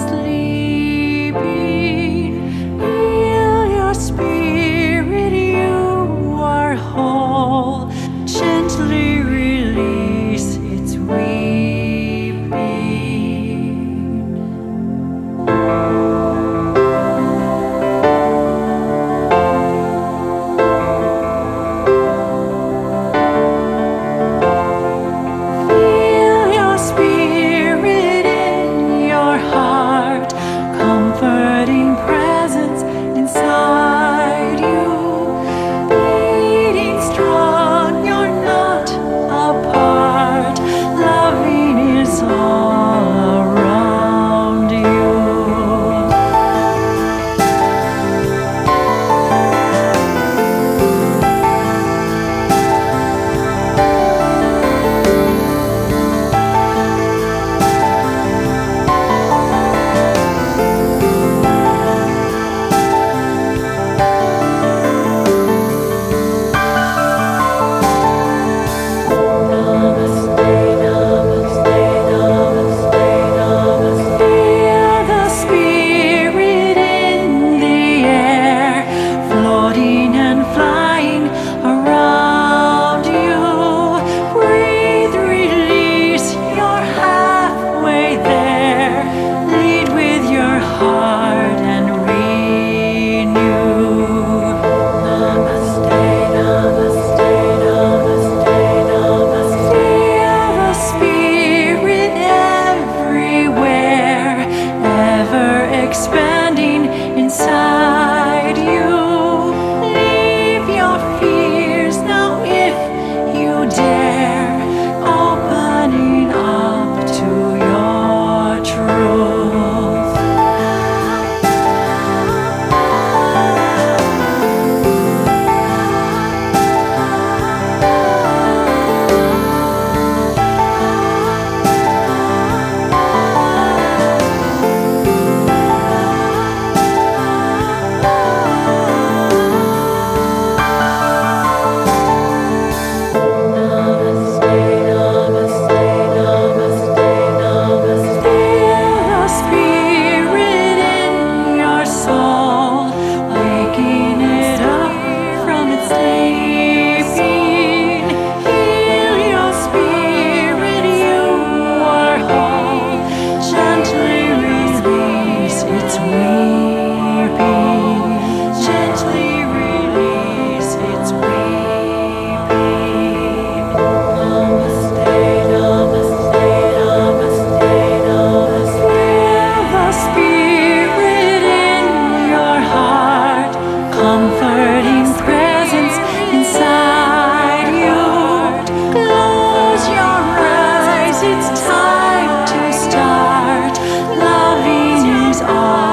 sleeping. Heal your spirit, you are whole. Gently release its weeping. Feel your spirit in your heart, comforting presence inside you. Beating strong, you're not apart. Loving is all around you. Feel the spirit in the air, floating and flying around you. Breathe, release, you're halfway there. Lead with your heart and renew. Namaste, namaste, namaste, namaste. Feel the spirit everywhere, ever expanding inside you. Leave your fears now if you dare, opening up to your truth. Feel the spirit in your soul, waking it up from its sleeping. Heal your spirit, you are whole. Gently release its weeping. Gently release its weeping. Namaste, namaste, namaste, namaste. Feel the spirit in your heart, comforting presence inside you. Close your eyes, it's time to start. Loving is all